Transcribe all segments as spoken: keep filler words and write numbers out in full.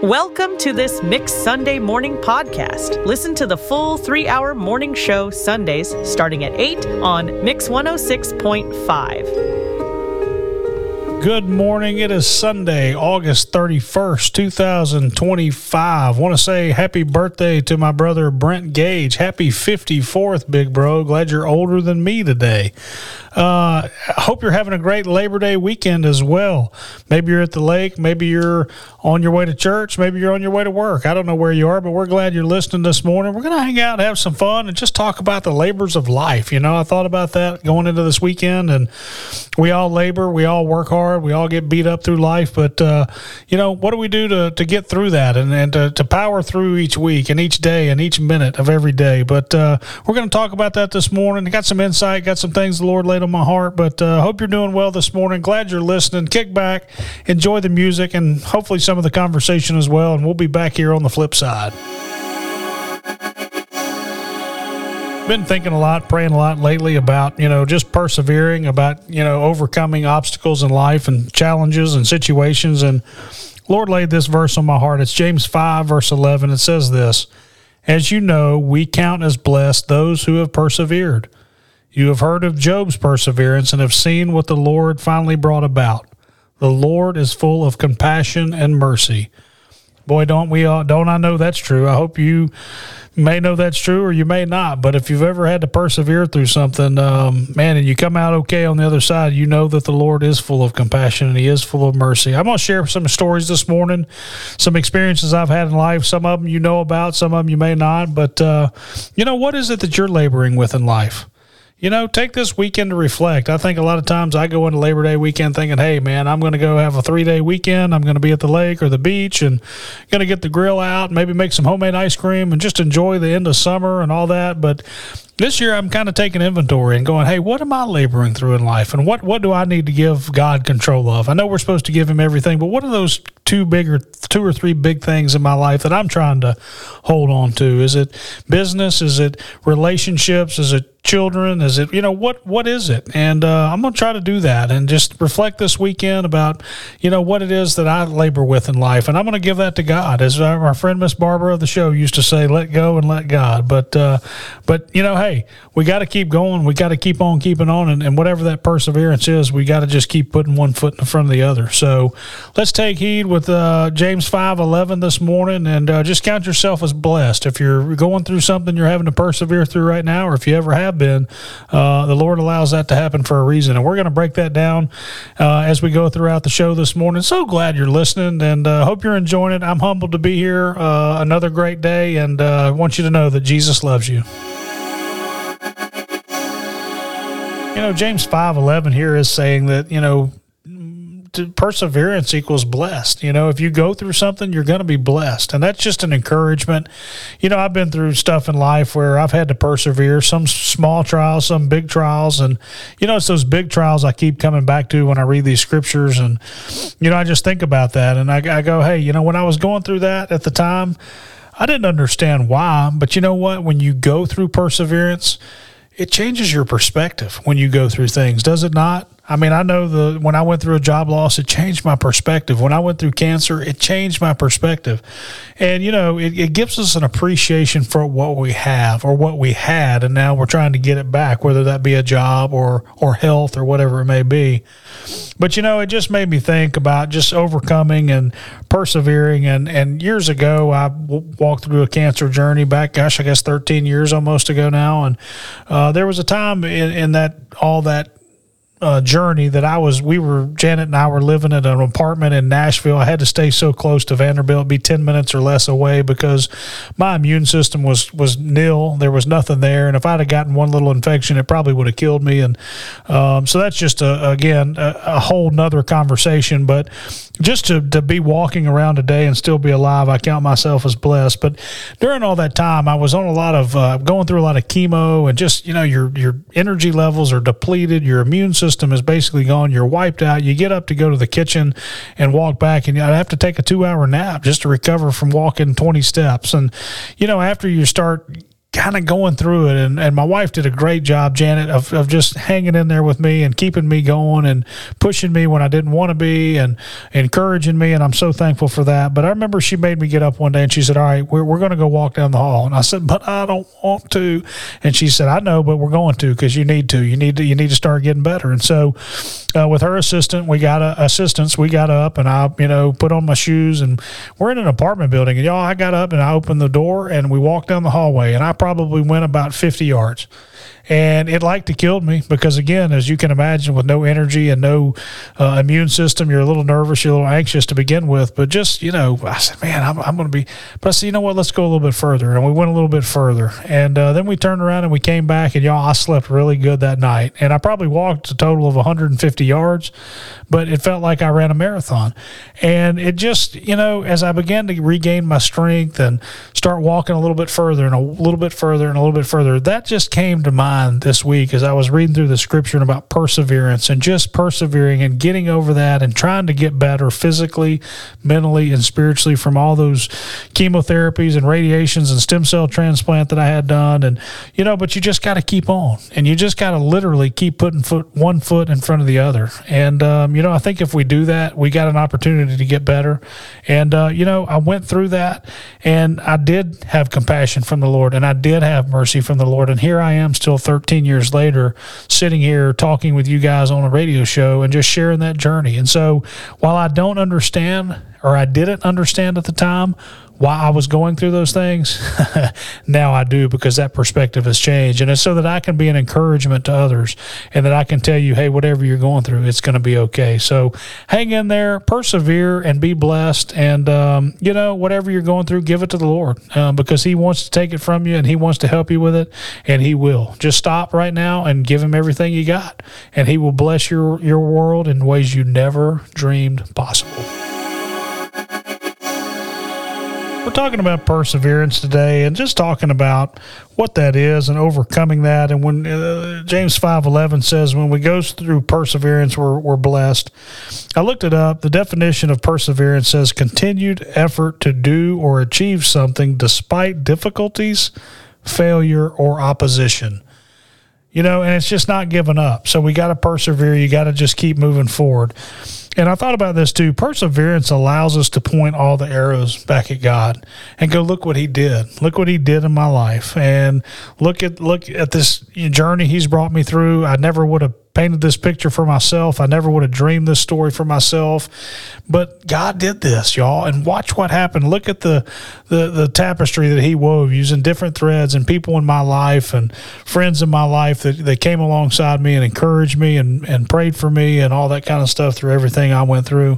Welcome to this Mix Sunday Morning Podcast. Listen to the full three-hour morning show Sundays starting at eight on Mix one oh six point five. Good morning. It is Sunday, August thirty-first, twenty twenty-five. I want to say happy birthday to my brother Brent Gage. Happy fifty-fourth, big bro. Glad you're older than me today. Uh, I hope you're having a great Labor Day weekend as well. Maybe you're at the lake. Maybe you're on your way to church. Maybe you're on your way to work. I don't know where you are, but we're glad you're listening this morning. We're going to hang out and have some fun and just talk about the labors of life. You know, I thought about that going into this weekend, and we all labor. We all work hard. We all get beat up through life. But, uh, you know, what do we do to, to get through that and, and to, to power through each week and each day and each minute of every day? But uh, we're going to talk about that this morning. I got some insight, got some things the Lord laid on my heart, but uh, hope you're doing well this morning. Glad you're listening. Kick back, enjoy the music, and hopefully some of the conversation as well, and we'll be back here on the flip side. Been thinking a lot, praying a lot lately about, you know, just persevering, about, you know, overcoming obstacles in life and challenges and situations, and Lord laid this verse on my heart. It's James five, verse eleven. It says this: "As you know, we count as blessed those who have persevered. You have heard of Job's perseverance and have seen what the Lord finally brought about. The Lord is full of compassion and mercy." Boy, don't we all, don't I know that's true. I hope you may know that's true, or you may not. But if you've ever had to persevere through something, um, man, and you come out okay on the other side, you know that the Lord is full of compassion and he is full of mercy. I'm going to share some stories this morning, some experiences I've had in life. Some of them you know about, some of them you may not. But, uh, you know, what is it that you're laboring with in life? You know, take this weekend to reflect. I think a lot of times I go into Labor Day weekend thinking, hey, man, I'm going to go have a three-day weekend. I'm going to be at the lake or the beach and going to get the grill out, maybe make some homemade ice cream and just enjoy the end of summer and all that. But this year I'm kind of taking inventory and going, hey, what am I laboring through in life? And what, what do I need to give God control of? I know we're supposed to give him everything, but what are those two bigger, two or three big things in my life that I'm trying to hold on to? Is it business? Is it relationships? Is it children? Is it, you know, what, what is it? And uh, I'm going to try to do that and just reflect this weekend about, you know, what it is that I labor with in life. And I'm going to give that to God. As our, our friend, Miss Barbara of the show used to say, let go and let God. But, uh, but, you know, hey, we got to keep going. We got to keep on keeping on. And, and whatever that perseverance is, we got to just keep putting one foot in front of the other. So let's take heed with uh, James five eleven this morning, and uh, just count yourself as blessed. If you're going through something you're having to persevere through right now, or if you ever have been, uh, the Lord allows that to happen for a reason. And we're going to break that down uh, as we go throughout the show this morning. So glad you're listening, and uh, hope you're enjoying it. I'm humbled to be here. Uh, another great day, and uh, I want you to know that Jesus loves you. You know, James five eleven here is saying that, you know, perseverance equals blessed. You know, if you go through something, you're going to be blessed. And that's just an encouragement. You know, I've been through stuff in life where I've had to persevere, some small trials, some big trials. And, you know, it's those big trials I keep coming back to when I read these scriptures. And, you know, I just think about that. And I, I go, hey, you know, when I was going through that at the time, I didn't understand why. But you know what? When you go through perseverance, it changes your perspective when you go through things, does it not? I mean, I know the when I went through a job loss, it changed my perspective. When I went through cancer, it changed my perspective. And, you know, it, it gives us an appreciation for what we have or what we had, and now we're trying to get it back, whether that be a job or, or health or whatever it may be. But, you know, it just made me think about just overcoming and persevering. And, and years ago, I w- walked through a cancer journey back, gosh, I guess thirteen years almost ago now. And uh, there was a time in, in that all that Uh, journey that I was, we were, Janet and I were living in an apartment in Nashville. I had to stay so close to Vanderbilt, be ten minutes or less away, because my immune system was, was nil. There was nothing there. And if I'd have gotten one little infection, it probably would have killed me. And um, so that's just, a, again, a, a whole nother conversation. But just to, to be walking around today and still be alive, I count myself as blessed. But during all that time, I was on a lot of, uh, going through a lot of chemo, and just, you know, your, your energy levels are depleted. Your immune system system is basically gone. You're wiped out. You get up to go to the kitchen and walk back, and I'd have to take a two-hour nap just to recover from walking twenty steps. And, you know, after you start kind of going through it. And, and my wife did a great job, Janet, of, of just hanging in there with me and keeping me going and pushing me when I didn't want to be and encouraging me. And I'm so thankful for that. But I remember she made me get up one day and she said, all right, we're, we're going to go walk down the hall. And I said, but I don't want to. And she said, I know, but we're going to, because you need to. You need to, you need to start getting better. And so uh, with her assistant, we got a, assistance, we got up and I, you know, put on my shoes and we're in an apartment building. And y'all, I got up and I opened the door and we walked down the hallway and I probably went about fifty yards. And it like to killed me because, again, as you can imagine, with no energy and no uh, immune system, you're a little nervous, you're a little anxious to begin with. But just, you know, I said, man, I'm, I'm going to be – but I said, you know what, let's go a little bit further. And we went a little bit further. And uh, then we turned around and we came back, and, y'all, I slept really good that night. And I probably walked a total of one hundred fifty yards, but it felt like I ran a marathon. And it just, you know, as I began to regain my strength and start walking a little bit further and a little bit further and a little bit further, that just came to mind this week as I was reading through the scripture and about perseverance and just persevering and getting over that and trying to get better physically, mentally, and spiritually from all those chemotherapies and radiations and stem cell transplant that I had done. And, you know, but you just got to keep on and you just got to literally keep putting foot, one foot in front of the other. And, um, you know, I think if we do that, we got an opportunity to get better. And, uh, you know, I went through that and I did have compassion from the Lord and I did have mercy from the Lord. And here I am still thirteen years later, sitting here talking with you guys on a radio show and just sharing that journey. And so while I don't understand, or I didn't understand at the time why I was going through those things, now I do, because that perspective has changed. And it's so that I can be an encouragement to others and that I can tell you, hey, whatever you're going through, it's going to be okay. So hang in there, persevere, and be blessed. And, um, you know, whatever you're going through, give it to the Lord uh, because he wants to take it from you and he wants to help you with it, and he will. Just stop right now and give him everything you got, and he will bless your, your world in ways you never dreamed possible. We're talking about perseverance today and just talking about what that is and overcoming that. And when uh, James five eleven says, when we go through perseverance, we're, we're blessed. I looked it up. The definition of perseverance says continued effort to do or achieve something despite difficulties, failure, or opposition. You know, and it's just not giving up. So we got to persevere. You got to just keep moving forward. And I thought about this too. Perseverance allows us to point all the arrows back at God and go, look what he did. Look what he did in my life. And look at, look at this journey he's brought me through. I never would have painted this picture for myself. I never would have dreamed this story for myself, but God did this, y'all. And watch what happened. Look at the, the, the tapestry that he wove using different threads and people in my life and friends in my life that, that came alongside me and encouraged me and, and prayed for me and all that kind of stuff through everything I went through.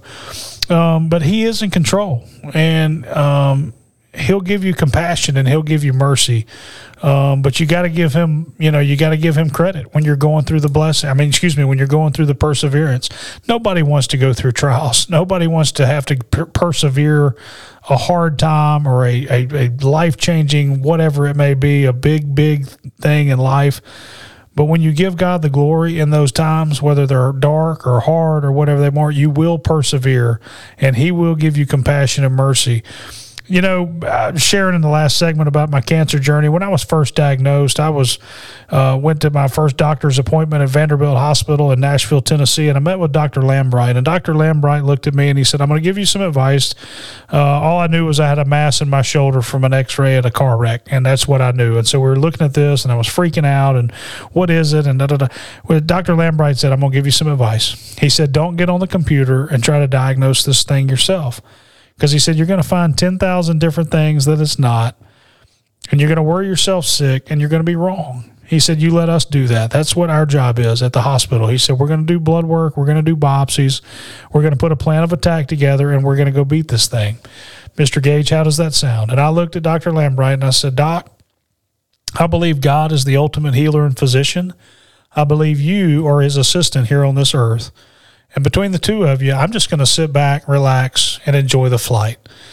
Um, but he is in control, and, um, he'll give you compassion and he'll give you mercy. Um, but you got to give him, you know, you got to give him credit when you're going through the blessing. I mean, excuse me, when you're going through the perseverance. Nobody wants to go through trials. Nobody wants to have to per- persevere a hard time or a, a, a life-changing, whatever it may be, a big, big thing in life. But when you give God the glory in those times, whether they're dark or hard or whatever they are, you will persevere, and he will give you compassion and mercy. You know, uh, sharing in the last segment about my cancer journey, when I was first diagnosed, I was uh, went to my first doctor's appointment at Vanderbilt Hospital in Nashville, Tennessee, and I met with Doctor Lambright. And Doctor Lambright looked at me and he said, I'm going to give you some advice. Uh, all I knew was I had a mass in my shoulder from an x-ray at a car wreck, and that's what I knew. And so we were looking at this, and I was freaking out, and what is it? And da, da, da. Well, Doctor Lambright said, I'm going to give you some advice. He said, don't get on the computer and try to diagnose this thing yourself. Because he said, you're going to find ten thousand different things that it's not, and you're going to worry yourself sick, and you're going to be wrong. He said, you let us do that. That's what our job is at the hospital. He said, we're going to do blood work. We're going to do biopsies. We're going to put a plan of attack together, and we're going to go beat this thing. Mister Gage, how does that sound? And I looked at Doctor Lambright, and I said, Doc, I believe God is the ultimate healer and physician. I believe you are his assistant here on this earth. And between the two of you, I'm just going to sit back, relax, and enjoy the flight.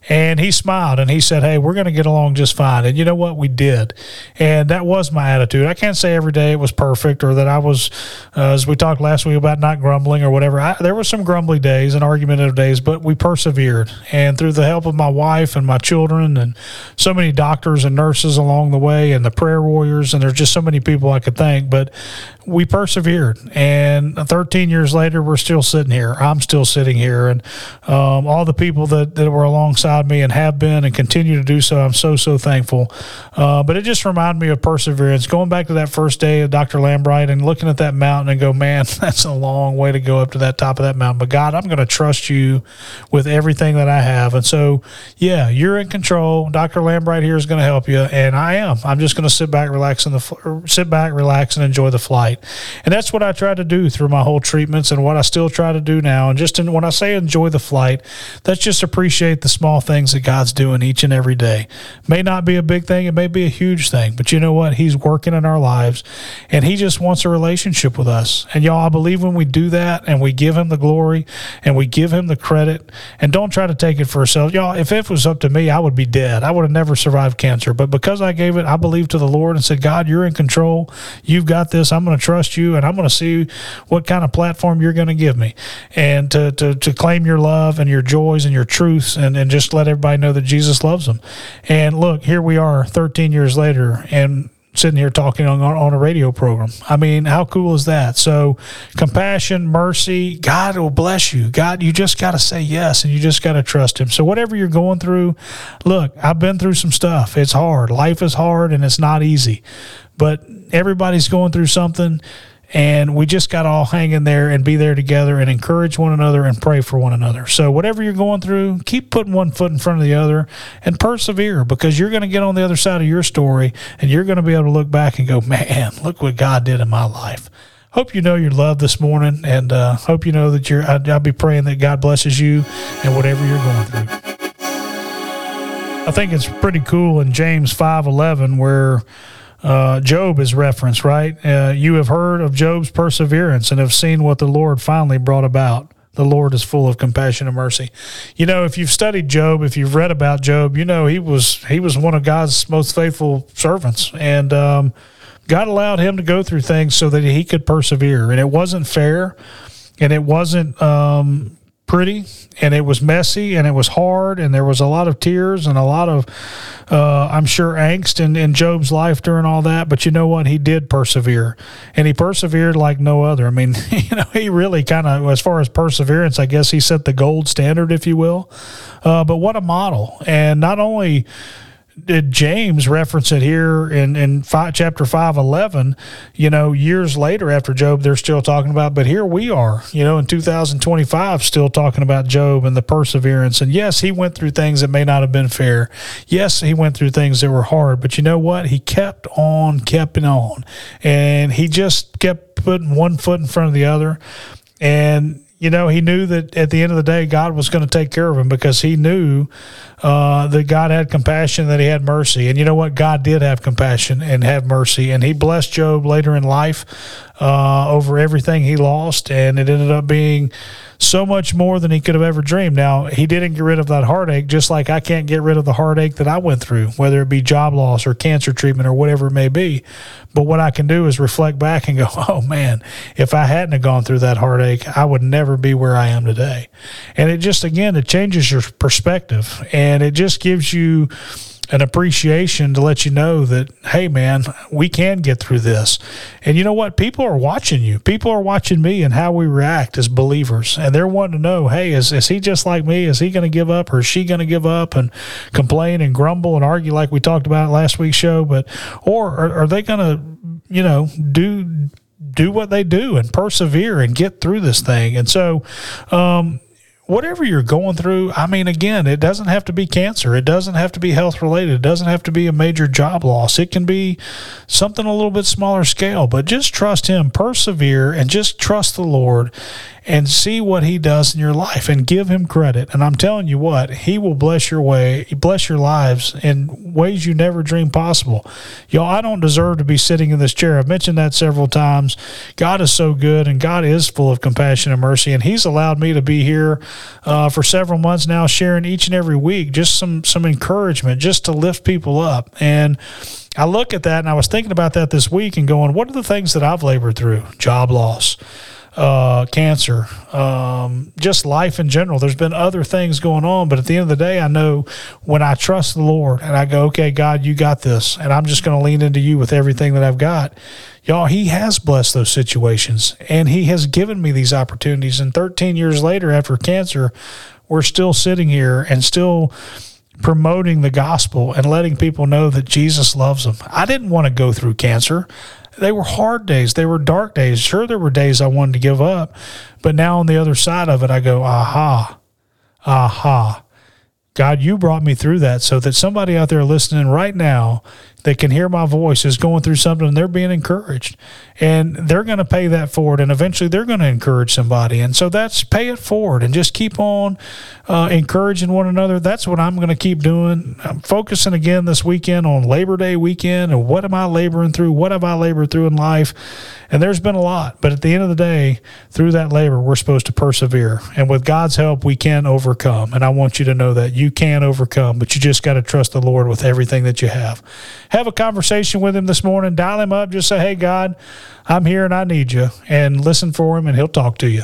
And he smiled and he said, hey, we're going to get along just fine. And you know what? We did. And that was my attitude. I can't say every day it was perfect or that I was, uh, as we talked last week about not grumbling or whatever. I, there were some grumbly days and argumentative days, but we persevered. And through the help of my wife and my children and so many doctors and nurses along the way and the prayer warriors, and there's just so many people I could thank, but we persevered. And thirteen years later, we're still sitting here. I'm still sitting here. And um, all the people that, that were alongside me and have been and continue to do so, I'm so, so thankful. Uh, but it just reminded me of perseverance. Going back to that first day of Doctor Lambright and looking at that mountain and go, man, that's a long way to go up to that top of that mountain. But God, I'm going to trust you with everything that I have. And so, yeah, you're in control. Doctor Lambright here is going to help you. And I am. I'm just going to sit back, relax, in the, sit back, relax, and enjoy the flight. And that's what I tried to do through my whole treatments and what I still try to do now. And just in, when I say enjoy the flight, that's just appreciate the small things that God's doing each and every day. May not be a big thing. It may be a huge thing. But you know what? He's working in our lives, and he just wants a relationship with us. And y'all, I believe when we do that and we give him the glory and we give him the credit and don't try to take it for ourselves. Y'all, if it was up to me, I would be dead. I would have never survived cancer. But because I gave it, I believed to the Lord and said, God, you're in control. You've got this. I'm going to trust you, and I'm going to see what kind of platform you're going to give me, and to, to, to claim your love and your joys and your truths, and, and just let everybody know that Jesus loves them. And look, here we are thirteen years later, and sitting here talking on, on a radio program. I mean, how cool is that? So compassion, mercy, God will bless you. God, you just got to say yes, and you just got to trust him. So whatever you're going through, look, I've been through some stuff. It's hard. Life is hard, and it's not easy. But everybody's going through something, and we just got to all hang in there and be there together and encourage one another and pray for one another. So whatever you're going through, keep putting one foot in front of the other and persevere, because you're going to get on the other side of your story, and you're going to be able to look back and go, man, look what God did in my life. Hope you know you're loved this morning, and uh, hope you know that you're, I'll, I'll be praying that God blesses you and whatever you're going through. I think it's pretty cool in James five eleven where Uh, Job is referenced, right? Uh, you have heard of Job's perseverance and have seen what the Lord finally brought about. The Lord is full of compassion and mercy. You know, if you've studied Job, if you've read about Job, you know he was he was one of God's most faithful servants, and um, God allowed him to go through things so that he could persevere. And it wasn't fair, and it wasn't um, pretty, and it was messy, and it was hard, and there was a lot of tears and a lot of, uh, I'm sure, angst in, in Job's life during all that. But you know what? He did persevere, and he persevered like no other. I mean, you know, he really kind of, as far as perseverance, I guess he set the gold standard, if you will. Uh, but what a model. And not only did James reference it here in, in five, chapter five eleven, you know, years later after Job, they're still talking about, but here we are, you know, in two thousand twenty-five, still talking about Job and the perseverance. And yes, he went through things that may not have been fair. Yes, he went through things that were hard, but you know what? He kept on, kept on, and he just kept putting one foot in front of the other. And you know, he knew that at the end of the day, God was going to take care of him, because he knew uh, that God had compassion, that he had mercy. And you know what? God did have compassion and have mercy. And he blessed Job later in life uh, over everything he lost. And it ended up being so much more than he could have ever dreamed. Now, he didn't get rid of that heartache, just like I can't get rid of the heartache that I went through, whether it be job loss or cancer treatment or whatever it may be. But what I can do is reflect back and go, oh, man, if I hadn't have gone through that heartache, I would never be where I am today. And it just, again, it changes your perspective, and it just gives you an appreciation to let you know that, hey, man, we can get through this. And you know what? People are watching you. People are watching me and how we react as believers. And they're wanting to know, hey, is, is he just like me? Is he going to give up, or is she going to give up and complain and grumble and argue like we talked about last week's show? But or are, are they going to, you know, do do what they do and persevere and get through this thing? And so, um, whatever you're going through, I mean, again, it doesn't have to be cancer. It doesn't have to be health related. It doesn't have to be a major job loss. It can be something a little bit smaller scale, but just trust him, persevere, and just trust the Lord. and see what he does in your life and give him credit. And I'm telling you what, he will bless your way, bless your lives in ways you never dreamed possible. Y'all, I don't deserve to be sitting in this chair. I've mentioned that several times. God is so good, and God is full of compassion and mercy, and he's allowed me to be here uh, for several months now, sharing each and every week just some some encouragement, just to lift people up. And I look at that, and I was thinking about that this week and going, what are the things that I've labored through? Job loss, uh, cancer, um, just life in general. There's been other things going on, but at the end of the day, I know when I trust the Lord and I go, okay, God, you got this, and I'm just going to lean into you with everything that I've got. Y'all, he has blessed those situations, and he has given me these opportunities. And thirteen years later, after cancer, we're still sitting here and still promoting the gospel and letting people know that Jesus loves them. I didn't want to go through cancer. They were hard days. They were dark days. Sure, there were days I wanted to give up, but now on the other side of it, I go, aha, aha. God, you brought me through that so that somebody out there listening right now that can hear my voice is going through something, and they're being encouraged, and they're going to pay that forward, and eventually they're going to encourage somebody. And so that's pay it forward and just keep on uh, encouraging one another. That's what I'm going to keep doing. I'm focusing again this weekend on Labor Day weekend, and what am I laboring through? What have I labored through in life? And there's been a lot, but at the end of the day, through that labor, we're supposed to persevere. And with God's help, we can overcome. And I want you to know that you can overcome, but you just got to trust the Lord with everything that you have. Have a conversation with him this morning. Dial him up. Just say, hey, God, I'm here and I need you. And listen for him, and he'll talk to you.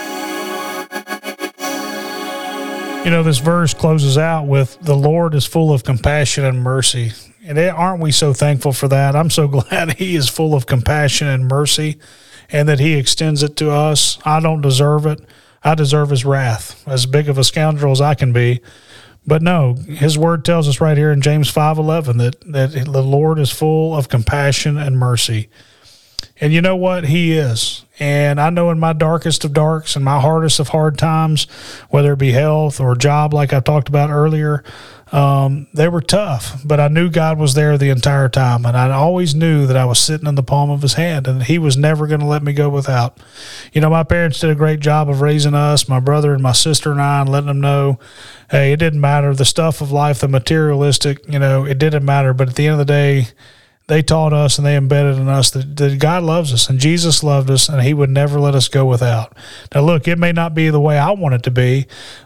You know, this verse closes out with, the Lord is full of compassion and mercy. And aren't we so thankful for that? I'm so glad he is full of compassion and mercy, and that he extends it to us. I don't deserve it. I deserve his wrath, as big of a scoundrel as I can be. But no, his word tells us right here in James five eleven that, that the Lord is full of compassion and mercy. And you know what? He is. And I know in my darkest of darks and my hardest of hard times, whether it be health or job, like I talked about earlier, um, they were tough. But I knew God was there the entire time. And I always knew that I was sitting in the palm of his hand, and he was never going to let me go without. You know, my parents did a great job of raising us, my brother and my sister and I, and letting them know, hey, it didn't matter. The stuff of life, the materialistic, you know, it didn't matter. But at the end of the day, they taught us and they embedded in us that, that God loves us and Jesus loved us, and he would never let us go without. Now, look, it may not be the way I want it to be.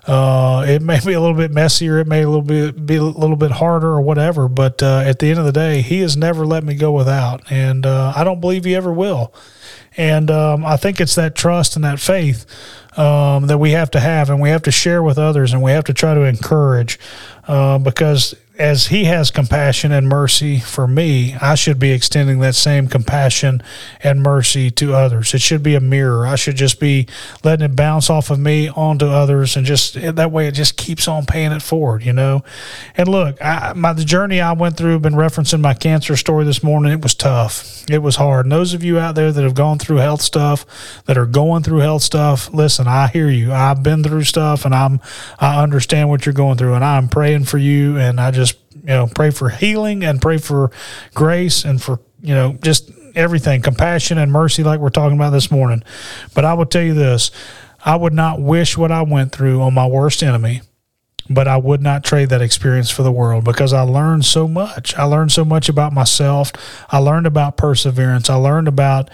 Uh, it may be a little bit messier. It may a little bit, be a little bit harder or whatever. But uh, at the end of the day, he has never let me go without. And uh, I don't believe he ever will. And um, I think it's that trust and that faith um, that we have to have, and we have to share with others, and we have to try to encourage uh, because as he has compassion and mercy for me, I should be extending that same compassion and mercy to others. It should be a mirror. I should just be letting it bounce off of me onto others, and just that way it just keeps on paying it forward, you know. And look, I, my the journey I went through, been referencing my cancer story this morning. It was tough. It was hard. And those of you out there that have gone through health stuff, that are going through health stuff, listen, I hear you. I've been through stuff, and I'm I understand what you're going through, and I'm praying for you, and I just you know, pray for healing and pray for grace and for, you know, just everything, compassion and mercy like we're talking about this morning. But I will tell you this, I would not wish what I went through on my worst enemy, but I would not trade that experience for the world, because I learned so much. I learned so much about myself. I learned about perseverance. I learned about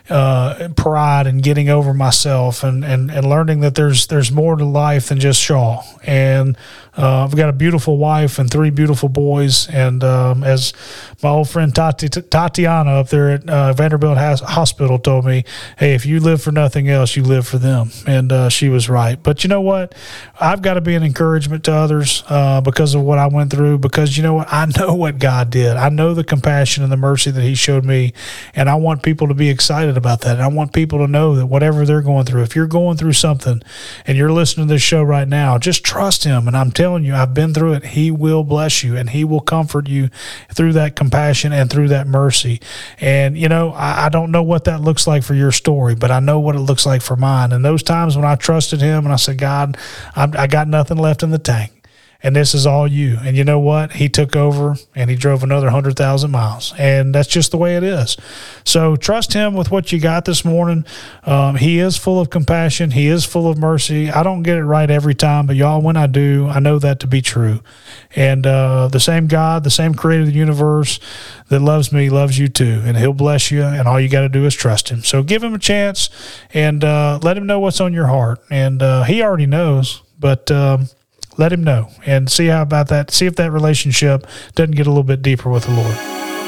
uh, pride and getting over myself, and, and, and learning that there's there's more to life than just Shaw. And uh, I've got a beautiful wife and three beautiful boys. And um, as my old friend Tati, Tatiana up there at uh, Vanderbilt Has- Hospital told me, hey, if you live for nothing else, you live for them. And uh, she was right. But you know what? I've got to be an encouragement to others uh, because of what I went through, because you know what? I know what God did. I know the compassion and the mercy that he showed me, and I want people to be excited about that. And I want people to know that whatever they're going through, if you're going through something and you're listening to this show right now, just trust him. And I'm telling you, I've been through it. He will bless you, and he will comfort you through that compassion and through that mercy. And, you know, I, I don't know what that looks like for your story, but I know what it looks like for mine. And those times when I trusted him and I said, God, I, I got nothing left in the tank. and this is all you. And you know what? He took over and he drove another one hundred thousand miles. And that's just the way it is. So trust him with what you got this morning. Um, he is full of compassion. He is full of mercy. I don't get it right every time, but y'all, when I do, I know that to be true. And uh, the same God, the same creator of the universe that loves me, loves you too. And he'll bless you, and all you got to do is trust him. So give him a chance and uh, let him know what's on your heart. And uh, he already knows, but um, let him know and see how about that. See if that relationship doesn't get a little bit deeper with the Lord.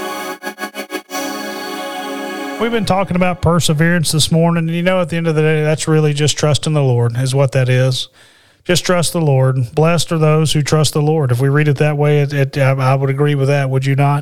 We've been talking about perseverance this morning, and you know, at the end of the day, that's really just trusting the Lord is what that is. Just trust the Lord. Blessed are those who trust the Lord. If we read it that way, it, it, I would agree with that. Would you not?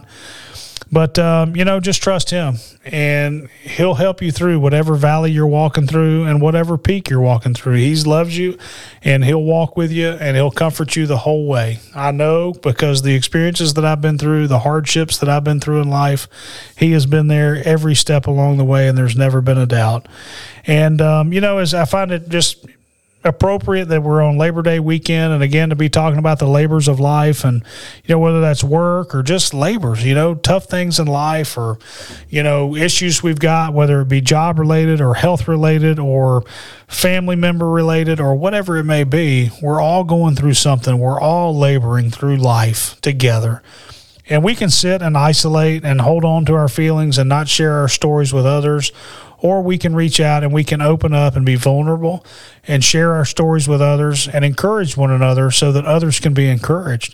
But, um, you know, just trust him, and he'll help you through whatever valley you're walking through and whatever peak you're walking through. He loves you, and he'll walk with you, and he'll comfort you the whole way. I know, because the experiences that I've been through, the hardships that I've been through in life, he has been there every step along the way, and there's never been a doubt. And, um, you know, as I find it just appropriate that we're on Labor Day weekend, and again to be talking about the labors of life, and you know, whether that's work or just labors, you know, tough things in life, or you know, issues we've got, whether it be job related or health related or family member related or whatever it may be. We're all going through something. We're all laboring through life together. And we can sit and isolate and hold on to our feelings and not share our stories with others, or we can reach out and we can open up and be vulnerable and share our stories with others and encourage one another so that others can be encouraged.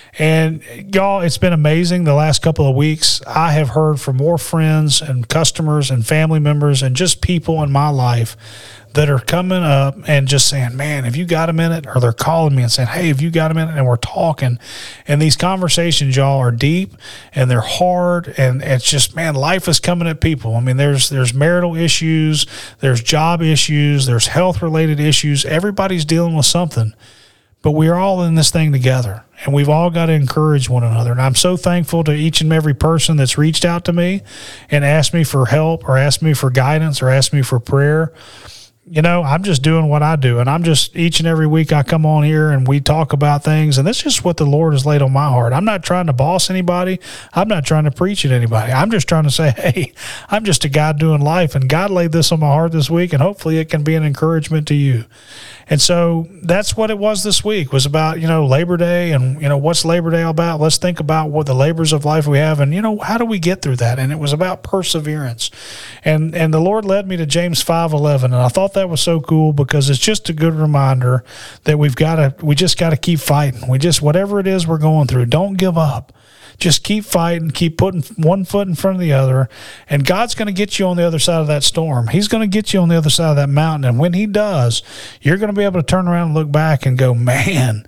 And y'all, it's been amazing the last couple of weeks. I have heard from more friends and customers and family members and just people in my life that are coming up and just saying, man, have you got a minute? Or they're calling me and saying, hey, have you got a minute? And we're talking. And these conversations, y'all, are deep and they're hard. And it's just, man, life is coming at people. I mean, there's there's marital issues, there's job issues, there's health-related issues. Everybody's dealing with something. But we're all in this thing together, and we've all got to encourage one another. And I'm so thankful to each and every person that's reached out to me and asked me for help or asked me for guidance or asked me for prayer. You know, I'm just doing what I do, and I'm just, each and every week I come on here and we talk about things, and that's just what the Lord has laid on my heart. I'm not trying to boss anybody. I'm not trying to preach at anybody. I'm just trying to say, hey, I'm just a guy doing life, and God laid this on my heart this week, and hopefully it can be an encouragement to you. And so that's what it was this week, was about, you know, Labor Day, and, you know, what's Labor Day all about? Let's think about what the labors of life we have, and, you know, how do we get through that? And it was about perseverance. And and the Lord led me to James five eleven, and I thought that was so cool because it's just a good reminder that we've got to, we just got to keep fighting. We just, whatever it is we're going through, don't give up. Just keep fighting, keep putting one foot in front of the other, and God's going to get you on the other side of that storm. He's going to get you on the other side of that mountain, and when he does, you're going to be able to turn around and look back and go, man,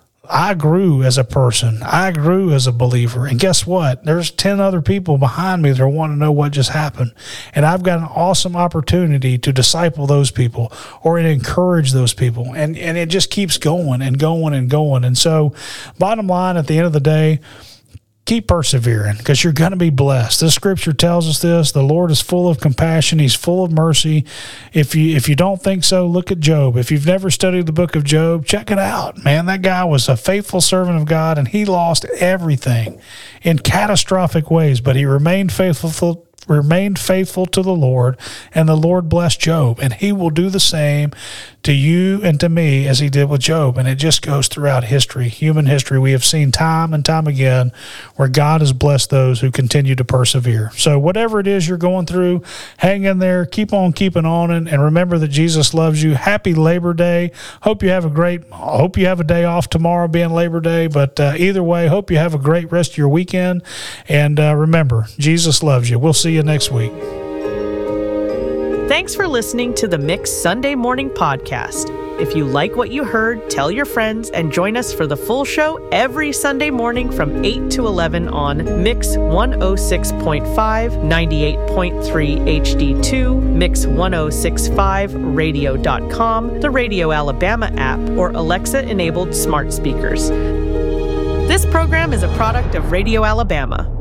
I grew as a person. I grew as a believer. And guess what? There's ten other people behind me that want to know what just happened. And I've got an awesome opportunity to disciple those people or to encourage those people. And, and it just keeps going and going and going. And so bottom line, at the end of the day, keep persevering, because you're going to be blessed. This scripture tells us this. The Lord is full of compassion. He's full of mercy. If you if you don't think so, look at Job. If you've never studied the book of Job, check it out. Man, that guy was a faithful servant of God, and he lost everything in catastrophic ways, but he remained faithful remained faithful to the Lord, and the Lord blessed Job, and he will do the same to you and to me as he did with Job. And it just goes throughout history, human history. We have seen time and time again where God has blessed those who continue to persevere. So whatever it is you're going through, hang in there, keep on keeping on, and, and remember that Jesus loves you. Happy Labor Day. Hope you have a great, hope you have a day off tomorrow being Labor Day, but uh, either way, hope you have a great rest of your weekend. And uh, remember, Jesus loves you. We'll see you next week. Thanks for listening to the Mix Sunday Morning Podcast. If you like what you heard, tell your friends and join us for the full show every Sunday morning from eight to eleven on Mix one oh six point five, ninety-eight point three H D two, Mix ten sixty-five radio dot com, the Radio Alabama app, or Alexa-enabled smart speakers. This program is a product of Radio Alabama.